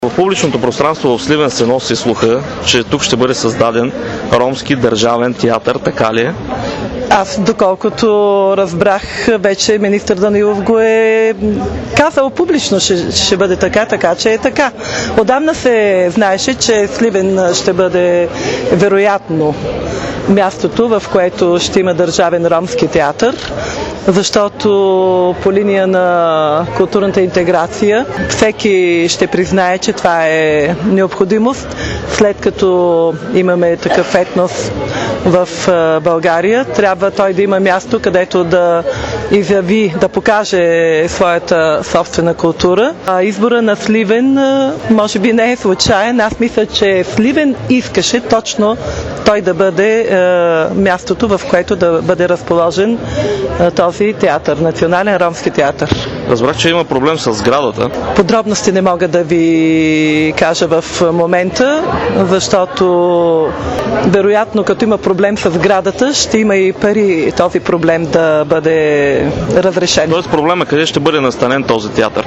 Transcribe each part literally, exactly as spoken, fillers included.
В публичното пространство в Сливен се носи слуха, че тук ще бъде създаден ромски държавен театър, така ли е? Аз, доколкото разбрах, вече министър Данаилов го е казал публично, че ще бъде така, така че е така. Отдавна се знаеше, че Сливен ще бъде вероятно мястото, в което ще има държавен ромски театър, защото по линия на културната интеграция всеки ще признае, че това е необходимост, след като имаме такъв етнос в България. Трябва той да има място, където да изяви, да покаже своята собствена култура. А избора на Сливен може би не е случайен. Аз мисля, че Сливен искаше точно той да бъде е, мястото, в което да бъде разположен е, този театър, Национален ромски театър. Разбрах, че има проблем с сградата. Подробности не мога да ви кажа в момента, защото вероятно като има проблем с сградата, ще има и пари този проблем да бъде разрешен. Тоест проблема къде ще бъде настанен този театър?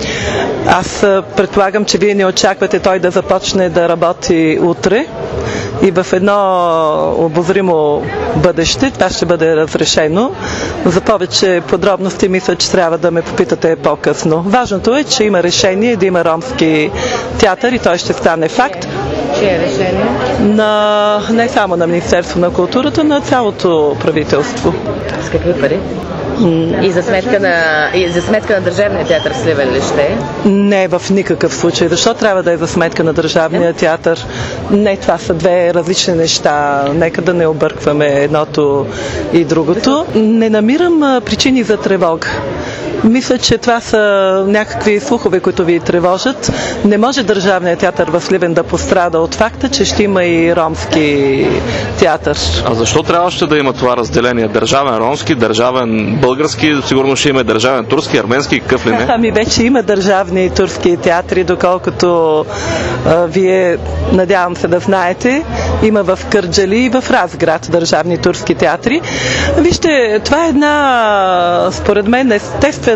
Аз предполагам, че вие не очаквате той да започне да работи утре и в едно обозримо бъдеще това ще бъде разрешено. За повече подробности мисля, че трябва да ме попитате по-късно. Важното е, че има решение да има ромски театър и той ще стане факт. Чие е решение? На, не само на Министерство на културата, на цялото правителство. С какви пари? И за сметка на, и за сметка на Държавния театър в Сливен ли ще е? Не, в никакъв случай. Защо трябва да е за сметка на Държавния театър? Не, това са две различни неща. Нека да не объркваме едното и другото. Не намирам причини за тревога. Мисля, че това са някакви слухове, които ви тревожат. Не може Държавният театър в Сливен да пострада от факта, че ще има и ромски театър. А защо трябваше да има това разделение? Държавен ромски, държавен български, сигурно ще има държавен турски, арменски, какъв ли не? Ами вече има държавни турски театри, доколкото а, вие, надявам се да знаете, има в Кърджали и в Разград държавни турски театри. Вижте, това е една, според мен, естествена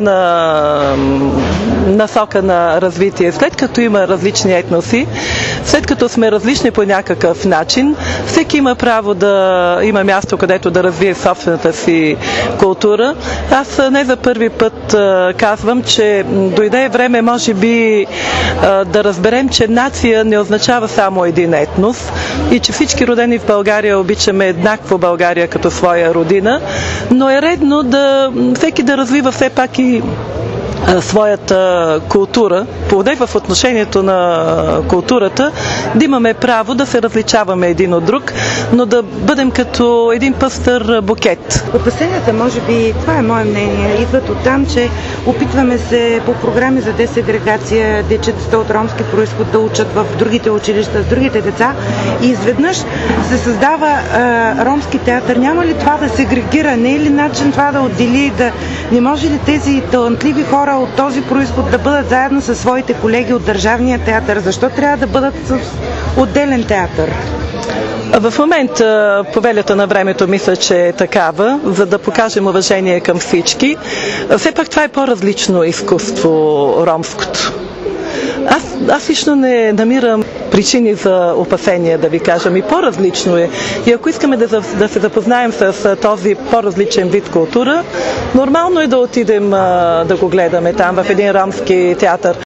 насока на развитие. След като има различни етноси, след като сме различни по някакъв начин, всеки има право да има място, където да развие собствената си култура. Аз не за първи път а, казвам, че дойде време, може би, а, да разберем, че нация не означава само един етнос и че всички родени в България обичаме еднакво България като своя родина, но е редно да всеки да развива все пак и своята култура, поне в отношението на културата, да имаме право да се различаваме един от друг, но да бъдем като един пъстър букет. Опасенията, може би, това е мое мнение, идват от там, че опитваме се по програми за десегрегация дечетата от ромски происход да учат в другите училища с другите деца и изведнъж се създава а, ромски театър. Няма ли това да сегрегира? Не е ли начин това да отдели? Да... Не може ли тези талантливи хора от този происход да бъдат заедно със своите колеги от Държавния театър? Защо трябва да бъдат с отделен театър? В момента повелята на времето мисля, че е такава, за да покажем уважение към всички. Все пак това е по-различно изкуство, ромското. Аз, аз лично не намирам причини за опасения, да ви кажа. И по-различно е. И ако искаме да, да се запознаем с този по-различен вид култура, нормално е да отидем да го гледаме там в един ромски театър.